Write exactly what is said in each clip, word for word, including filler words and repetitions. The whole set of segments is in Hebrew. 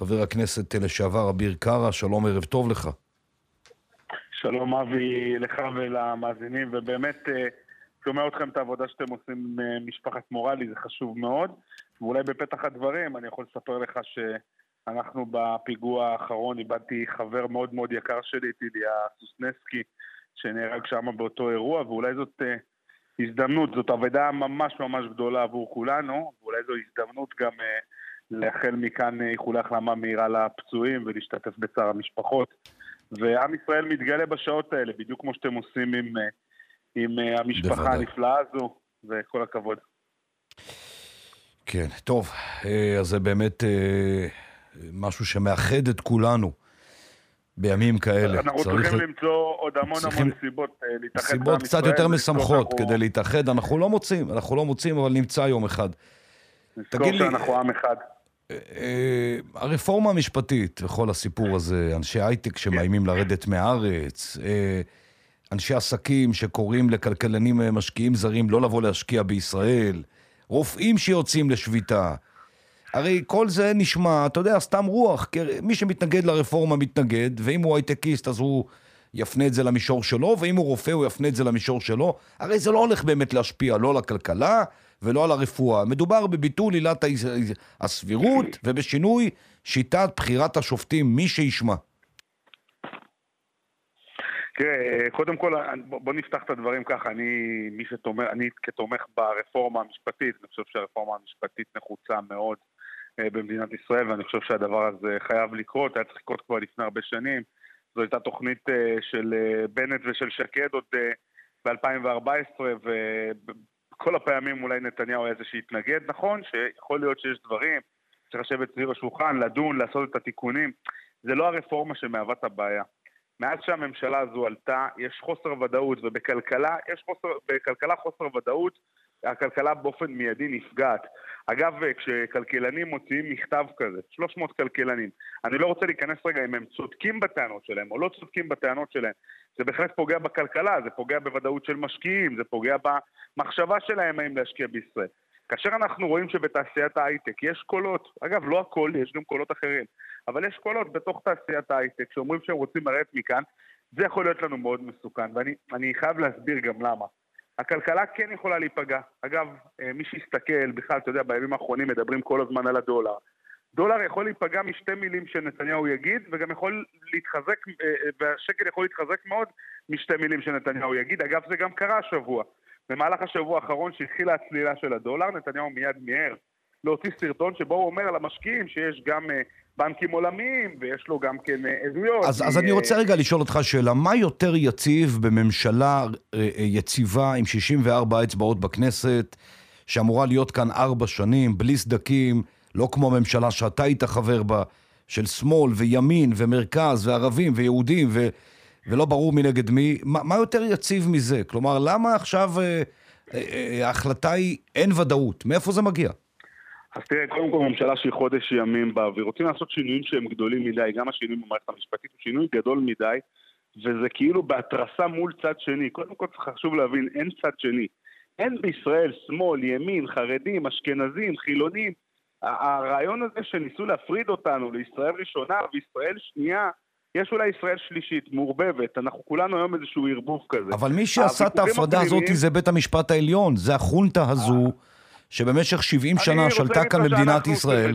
חבר הכנסת לשעבר אביר קארה, שלום, ערב טוב לך. שלום אבי, לך ולמאזינים, ובאמת שומע אתכם את העבודה שאתם עושים עם משפחת מורלי, זה חשוב מאוד. ואולי בפתח הדברים אני יכול לספר לך שאנחנו בפיגוע האחרון איבדתי חבר מאוד מאוד יקר שלי, טיליה סוסנסקי, שנהרג שם באותו אירוע, ואולי זאת הזדמנות, זאת עבודה ממש ממש גדולה עבור כולנו, ואולי זו הזדמנות גם לאחל מכאן איחולי החלמה מהירה לפצועים ולהשתתף בצער המשפחות. ועם ישראל מתגלה בשעות האלה, בדיוק כמו שאתם עושים עם, עם המשפחה הנפלאה הזו, וכל הכבוד. כן, טוב, אז זה באמת משהו שמאחד את כולנו בימים כאלה. אנחנו צריך... צריכים למצוא עוד המון צריכים... המון סיבות להתאחד. סיבות קצת יותר משמחות כדי להתאחד, אנחנו לא מוצאים, אנחנו לא מוצאים, אבל נמצא יום אחד. נזכור שאנחנו עם אחד. הרפורמה המשפטית וכל הסיפור הזה, אנשי הייטק שמאיימים לרדת מהארץ, אנשי עסקים שקוראים לכלכלנים משקיעים זרים לא לבוא להשקיע בישראל, רופאים שיוצאים לשביתה, הרי כל זה נשמע, אתה יודע, סתם רוח, כי מי שמתנגד לרפורמה מתנגד, ואם הוא הייטקיסט אז הוא יפנה את זה למישור שלו, ואם הוא רופא הוא יפנה את זה למישור שלו, הרי זה לא הולך באמת להשפיע לא לכלכלה, ולא על הרפואה. מדובר בביטול עילת הסבירות ובשינוי שיטת בחירת השופטים, מי שישמע. תראה, קודם כל, בוא נפתח את הדברים ככה. אני, מי שתומך, אני כתומך ברפורמה המשפטית, אני חושב שהרפורמה המשפטית נחוצה מאוד במדינת ישראל, ואני חושב שהדבר הזה חייב לקרות, היה צריך לקרות כבר לפני הרבה שנים. זו הייתה תוכנית של בנט ושל שקד עוד ב-אלפיים וארבע עשרה, ו... כל הפעמים אולי נתניהו היה זה שהתנגד, נכון שיכול להיות שיש דברים, צריך לשבת סביב השולחן, לדון, לעשות את התיקונים, זה לא הרפורמה שמהווה את הבעיה. מאז שהממשלה הזו עלתה, יש חוסר ודאות, ובכלכלה, יש חוסר, בכלכלה חוסר ודאות, הכלכלה באופן מיידי נפגעת. אגב, כשכלכלנים מוציאים מכתב כזה, שלוש מאות כלכלנים, אני לא רוצה להיכנס רגע אם הם צודקים בטענות שלהם או לא צודקים בטענות שלהם, זה בהחלט פוגע בכלכלה, זה פוגע בוודאות של משקיעים, זה פוגע במחשבה שלהם האם להשקיע בישראל. כאשר אנחנו רואים שבתעשיית ההייטק יש קולות, אגב לא הכל, יש גם קולות אחרים, אבל יש קולות בתוך תעשיית ההייטק שאומרים שהם רוצים לרדת מכאן, זה יכול להיות לנו מאוד מסוכן, ואני אני חייב להסביר גם למה. הכלכלה כן יכולה להיפגע. אגב, מי שיסתכל, בכלל, אתה יודע, בימים האחרונים מדברים כל הזמן על הדולר. דולר יכול להיפגע משתי מילים שנתניהו יגיד, וגם יכול להתחזק, והשקל יכול להתחזק מאוד משתי מילים שנתניהו יגיד. אגב, זה גם קרה השבוע. במהלך השבוע האחרון שהתחילה הצלילה של הדולר, נתניהו מיד מיהר להוציא סרטון שבו הוא אומר למשקיעים שיש גם בנקים עולמיים, ויש לו גם כן עדויות. אז, אז אני רוצה רגע לשאול אותך שאלה, מה יותר יציב בממשלה יציבה עם שישים וארבע אצבעות בכנסת, שאמורה להיות כאן ארבע שנים, בלי סדקים, לא כמו הממשלה שאתה היית חבר בה, של שמאל וימין ומרכז וערבים ויהודים, ו, ולא ברור מנגד מי, מה, מה יותר יציב מזה? כלומר, למה עכשיו אה, אה, ההחלטה היא אין ודאות? מאיפה זה מגיע? אז תראה, קודם כל ממשלה שהיא חודש ימים באוויר, רוצים לעשות שינויים שהם גדולים מדי, גם השינויים במערכת המשפטית הוא שינוי גדול מדי, וזה כאילו בהתרסה מול צד שני. קודם כל חשוב להבין, אין צד שני. אין בישראל שמאל, ימין, חרדים, אשכנזים, חילונים. הרעיון הזה שניסו להפריד אותנו לישראל ראשונה וישראל שנייה, יש אולי ישראל שלישית, מעורבבת, אנחנו כולנו היום איזשהו ערבוב כזה. אבל מי שעשה את ההפרדה הזאת זה בית המשפט העליון, זה החונטה הזו, שבמשך שבעים שנה שלטה כאן במדינת ישראל.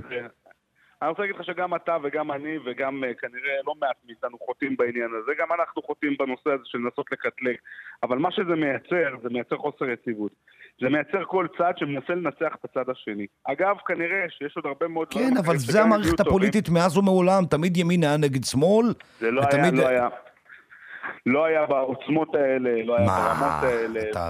אני רוצה להגיד לך שגם אתה וגם אני וגם כנראה לא מעט מאיתנו חוטאים בעניין הזה, גם אנחנו חוטאים בנושא הזה של לנסות לקטלג, אבל מה שזה מייצר, זה מייצר חוסר יציבות. זה מייצר כל צד שמנסה לנצח את הצד השני. אגב, כנראה שיש עוד הרבה מאוד... כן, אבל זה המערכת הפוליטית מאז ומעולם, תמיד ימין היה נגד שמאל. זה לא היה, לא היה. לא היה בעוצמות האלה, לא היה ברמות האלה. אתה...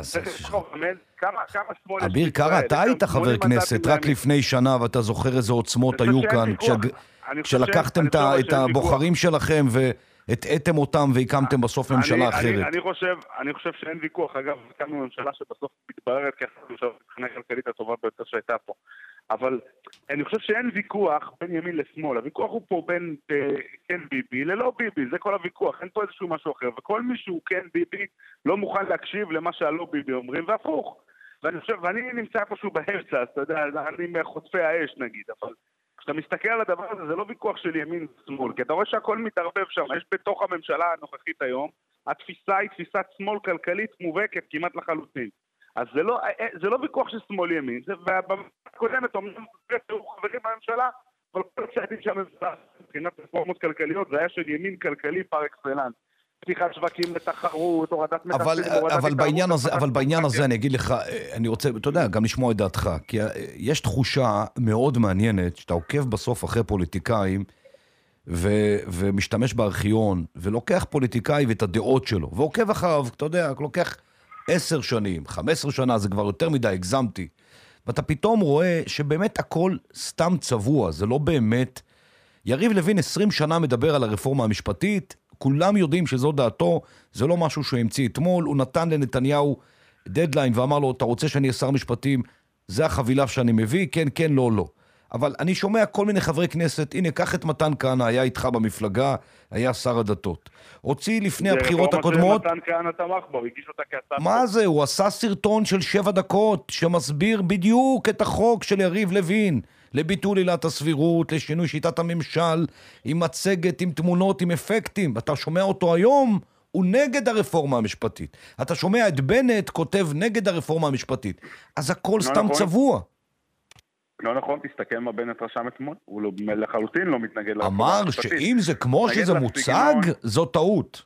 כמה, כמה שמאל... אביר קארה, אתה היית חבר כנסת רק לפני שנה, ואתה זוכר איזה עוצמות היו כאן, כשלקחתם את הבוחרים שלכם והטעתם אותם והקמתם בסוף ממשלה אחרת. אני חושב, אני חושב שאין ויכוח. אגב, הקמנו ממשלה שבסוף מתבררת ככה, מבחינה כלכלית הטובה ביותר שהייתה פה. אבל אני חושב שאין ויכוח בין ימין לשמאל. הוויכוח הוא פה בין כן ביבי ללא ביבי, זה כל הוויכוח. אין פה איזשהו משהו אחר. וכל מישהו כן ביבי לא מוכן להקשיב למה שהלא ביבי אומרים, והפוך. ואני חושב, ואני נמצא פשוט באמצע, אז אתה יודע, אני מחוטפי האש נגיד, אבל כשאתה מסתכל על הדבר הזה, זה לא ויכוח של ימין ושמאל, כי אתה רואה שהכל מתערבב שם, יש בתוך הממשלה הנוכחית היום, התפיסה היא תפיסת שמאל כלכלית מובהקת כמעט לחלוטין. אז זה לא, זה לא ויכוח של שמאל ימין, ובקודמת אומרים, חברים בממשלה, אבל כל הצעדים שהממשלה, מבחינת רפורמות כלכליות, זה היה של ימין כלכלי פר אקסלנס. פתיחת שווקים לתחרות, הורדת מתחתים, הורדת אבל בעניין הזה, אבל בעניין הזה אני אגיד לך, אני רוצה, אתה יודע, גם לשמוע את דעתך, כי יש תחושה מאוד מעניינת, שאתה עוקב בסוף אחרי פוליטיקאים, ומשתמש בארכיון, ולוקח פוליטיקאי ואת הדעות שלו, ועוקב אחריו, אתה יודע, לוקח עשר שנים, חמש עשרה שנה, זה כבר יותר מדי, הגזמתי. ואתה פתאום רואה שבאמת הכל סתם צבוע, זה לא באמת. יריב לוין עשרים שנה מדבר על הרפורמה המשפטית, כולם יודעים שזו דעתו, זה לא משהו שהוא המציא אתמול, הוא נתן לנתניהו דדליין ואמר לו, אתה רוצה שאני אהיה שר משפטים, זה החבילה שאני מביא, כן, כן, לא, לא. אבל אני שומע כל מיני חברי כנסת, הנה, קח את מתן כהנא, היה איתך במפלגה, היה שר הדתות. הוציא לפני הבחירות הקודמות... זה רפורמה שמתן כהנא תמך בו, הגיש אותה כהצעת. מה זה? הוא עשה סרטון של שבע דקות, שמסביר בדיוק את החוק של יריב לוין, לביטול עילת הסבירות, לשינוי שיטת הממשל, עם מצגת, עם תמונות, עם אפקטים. אתה שומע אותו היום, הוא נגד הרפורמה המשפטית. אתה שומע את בנט כותב נגד הרפורמה המשפטית. אז הכל סתם צבוע. לא נכון, תסתכל מה בנט רשם אתמול, הוא לא, לחלוטין לא מתנגד לרפורמה המשפטית. אמר שאם זה כמו שזה מוצג, זו טעות.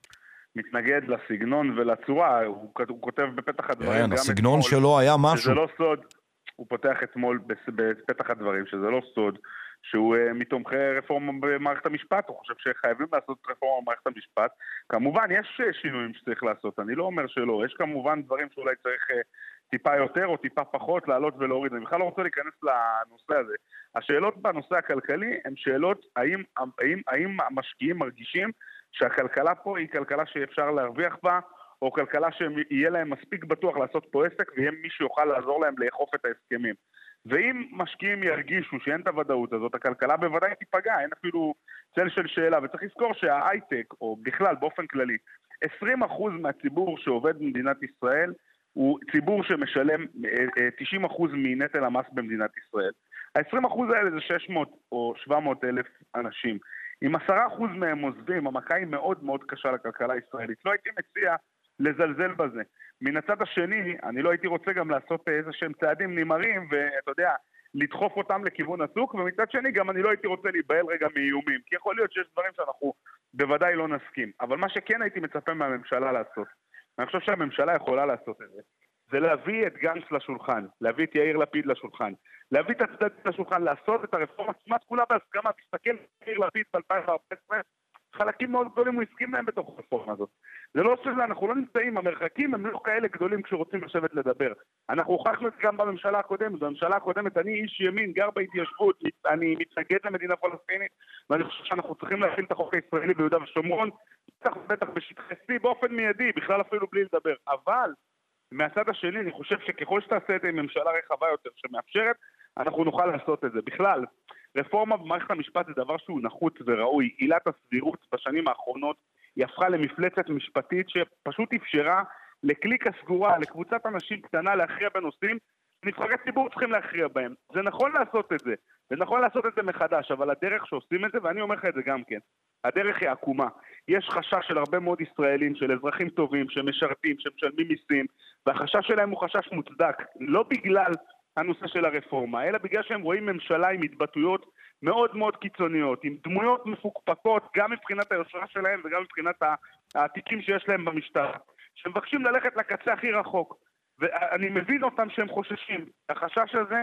מתנגד לסגנון ולצורה, הוא, הוא כותב בפתח הדברים. כן, הסגנון אתמול, שלו היה משהו. זה לא סוד, הוא פותח אתמול בפתח הדברים, שזה לא סוד, שהוא uh, מתומכי רפורמה במערכת המשפט, הוא חושב שחייבים לעשות רפורמה במערכת המשפט. כמובן, יש שינויים שצריך לעשות, אני לא אומר שלא, יש כמובן דברים שאולי צריך uh, טיפה יותר או טיפה פחות לעלות ולהוריד. אני בכלל לא רוצה להיכנס לנושא הזה. השאלות בנושא הכלכלי הן שאלות האם, האם, האם המשקיעים מרגישים שהכלכלה פה היא כלכלה שאפשר להרוויח בה, או כלכלה שיהיה להם מספיק בטוח לעשות פה עסק, ויהיה מי שיוכל לעזור להם לאכוף את ההסכמים. ואם משקיעים ירגישו שאין את הוודאות הזאת, הכלכלה בוודאי תיפגע, אין אפילו צל של שאלה. וצריך לזכור שההייטק, או בכלל באופן כללי, עשרים אחוז מהציבור שעובד במדינת ישראל, הוא ציבור שמשלם תשעים אחוז מנטל המס במדינת ישראל. ה-עשרים אחוז האלה זה שש מאות או שבע מאות אלף אנשים. אם עשרה אחוז מהם עוזבים, המכה היא מאוד מאוד קשה לכלכלה הישראלית. לא הייתי מציע לזלזל בזה. מן הצד השני, אני לא הייתי רוצה גם לעשות איזה שהם צעדים נמרים, ואתה יודע, לדחוף אותם לכיוון הסוק, ומצד שני גם אני לא הייתי רוצה להיבהל רגע מאיומים, כי יכול להיות שיש דברים שאנחנו בוודאי לא נסכים. אבל מה שכן הייתי מצפה מהממשלה לעשות, אני חושב שהממשלה יכולה לעשות את זה, זה להביא את גנץ לשולחן, להביא את יאיר לפיד לשולחן, להביא את הצדדים לשולחן, לעשות את הרפורמה, כמעט כולה בהסכמה, תסתכל יאיר לפיד ב-אלפיים וארבע עשרה, חלקים מאוד גדולים הוא הסכים להם בתוך הרפורמה הזאת. זה לא שזה, אנחנו לא נמצאים, המרחקים הם לא כאלה גדולים כשרוצים לשבת לדבר. אנחנו הוכחנו את זה גם בממשלה הקודמת, בממשלה הקודמת אני איש ימין, גר בהתיישבות, אני מתנגד למדינה פלסטינית, ואני חושב שאנחנו צריכים להפעיל את החוק הישראלי ביהודה ושומרון, בטח בטח בשטחי C באופן מיידי, בכלל אפילו בלי לדבר. אבל מהצד השני אני חושב שככל שתעשה את זה עם ממשלה רחבה יותר שמאפשרת, אנחנו נוכל לעשות את זה. בכלל, רפורמה במערכת המשפט זה דבר שהוא נחוץ וראוי. עילת הסבירות בשנים האחרונות היא הפכה למפלצת משפטית שפשוט אפשרה לקליקה סגורה, לקבוצת אנשים קטנה להכריע בנושאים, נבחרי ציבור צריכים להכריע בהם. זה נכון לעשות את זה, זה נכון לעשות את זה מחדש, אבל הדרך שעושים את זה, ואני אומר לך את זה גם כן, הדרך היא עקומה. יש חשש של הרבה מאוד ישראלים, של אזרחים טובים, שמשרתים, שמשלמים מיסים, והחשש שלהם הוא חשש מוצדק, לא בגלל הנושא של הרפורמה, אלא בגלל שהם רואים ממשלה עם התבטאויות מאוד מאוד קיצוניות, עם דמויות מפוקפקות, גם מבחינת היושרה שלהם וגם מבחינת העתיקים שיש להם במשטרה, שמבקשים ללכת לקצה הכי רחוק. ואני מבין אותם שהם חוששים. החשש הזה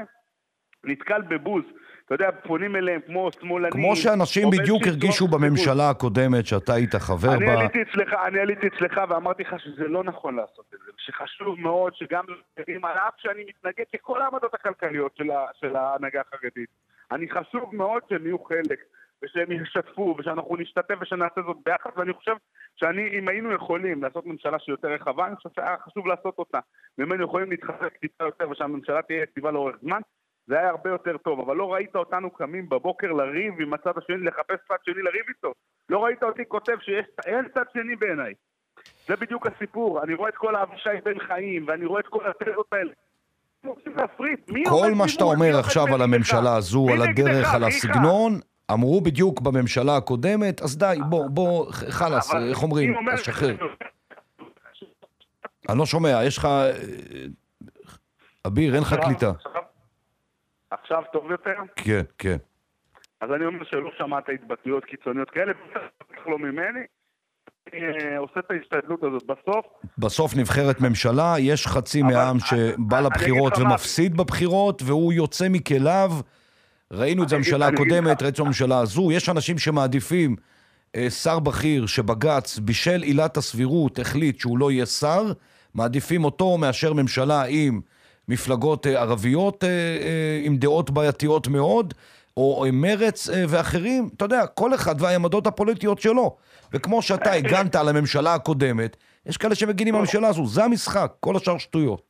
נתקל בבוז. אתה יודע, פונים אליהם כמו שמאלנים. כמו שאנשים בדיוק הרגישו בממשלה הקודמת שאתה היית חבר אני בה. עליתי אצלך, אני עליתי אצלך ואמרתי לך שזה לא נכון לעשות את זה. שחשוב מאוד שגם על אף שאני מתנגד לכל העמדות הכלכליות של, ה, של ההנהגה החרדית. אני חשוב מאוד שהם יהיו חלק ושהם ישתפו ושאנחנו נשתתף ושנעשה זאת ביחד, ואני חושב שאני, אם היינו יכולים לעשות ממשלה שהיא יותר רחבה, אני חושב שהיה חשוב לעשות אותה. ואם היינו יכולים להתחזק טיפה יותר ושהממשלה תהיה יציבה לאורך זמן, זה היה הרבה יותר טוב, אבל לא ראית אותנו קמים בבוקר לריב עם הצד השני, לחפש צד שני לריב איתו. לא ראית אותי כותב שאין צד שני בעיניי. זה בדיוק הסיפור. אני רואה את כל האבישי בן חיים, ואני רואה את כל התזות האלה. כל מה שאתה אומר עכשיו על הממשלה הזו, על הדרך, על הסגנון, אמרו בדיוק בממשלה הקודמת, אז די, בוא, בוא, חלס, איך אומרים, שחרר. אני לא שומע, יש לך... אביר, אין לך קליטה. עכשיו טוב יותר? כן, כן. אז אני אומר שלא שמעת התבטאויות קיצוניות כאלה, בטח לא ממני. אני עושה את ההשתדלות הזאת בסוף. בסוף נבחרת ממשלה, יש חצי מהעם שבא לבחירות ומפסיד בבחירות, והוא יוצא מכליו. ראינו את זה בממשלה הקודמת, ראינו את הממשלה הזו. יש אנשים שמעדיפים שר בכיר שבג"ץ בשל עילת הסבירות החליט שהוא לא יהיה שר, מעדיפים אותו מאשר ממשלה עם מפלגות ערביות עם דעות בעייתיות מאוד, או מרץ ואחרים. אתה יודע, כל אחד והעמדות הפוליטיות שלו. וכמו שאתה הגנת על הממשלה הקודמת, יש כאלה שמגינים בממשלה הזו. זה המשחק, כל השאר שטויות.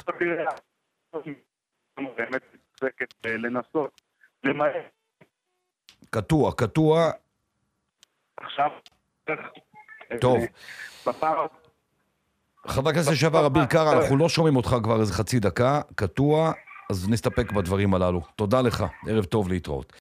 באמת צקת לנסות למעט. קטוע, קטוע. עכשיו, טוב. חבר הכנסת לשעבר אביר קארה, אנחנו לא שומעים אותך כבר איזה חצי דקה, קטוע, אז נסתפק בדברים הללו. תודה לך, ערב טוב, להתראות.